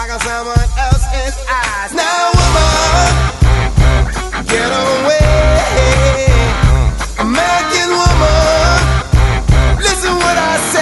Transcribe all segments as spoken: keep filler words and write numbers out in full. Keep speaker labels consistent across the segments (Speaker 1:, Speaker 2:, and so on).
Speaker 1: sparkle someone else's eyes. Now, woman, get away. American woman, listen what I say.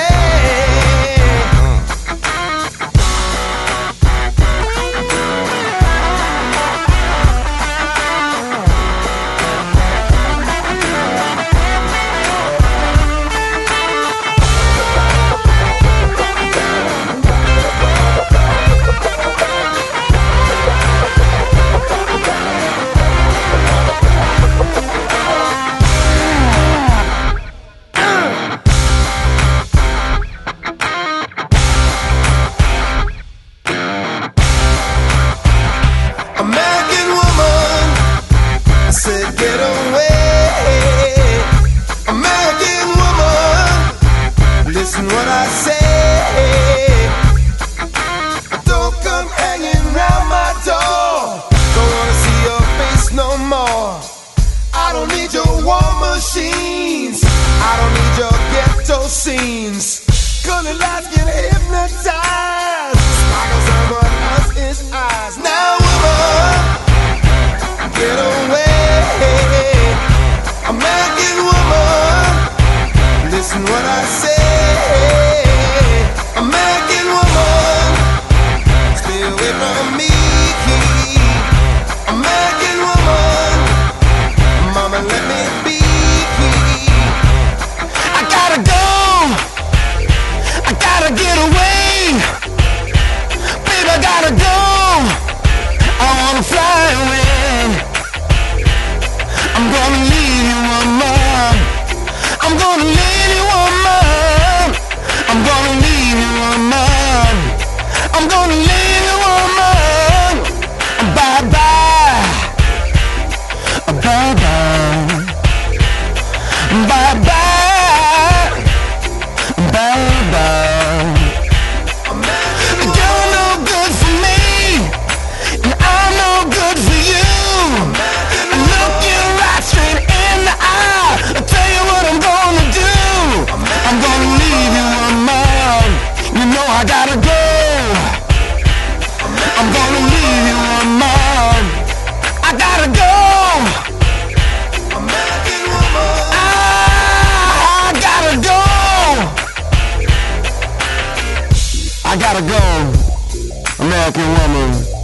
Speaker 1: American woman, I said get away. American woman, listen what I say. Don't come hanging round my door. Don't wanna see your face no more. I don't need your war machines. I don't need your ghetto scenes. Colored lights can hypnotize. Sparkle someone else's eyes. Now, woman, get away. American woman, listen what I say. American woman, stay away from me. American woman, mama, let me be. I gotta go. I gotta get away. Baby, I gotta go. I wanna fly away. I'm gonna leave you, woman. I'm gonna leave you, woman. I'm gonna leave you, woman. I'm gonna leave you, woman. Bye bye. Bye bye. Bye bye. Bye bye. You're no good for me, and I'm no good for you. Look you right straight in the eye. I'll tell you what I'm gonna do. I'm gonna leave you alone. You know I gotta go. I'm gonna leave you alone. I gotta go. American woman, I gotta go. I gotta go, American woman.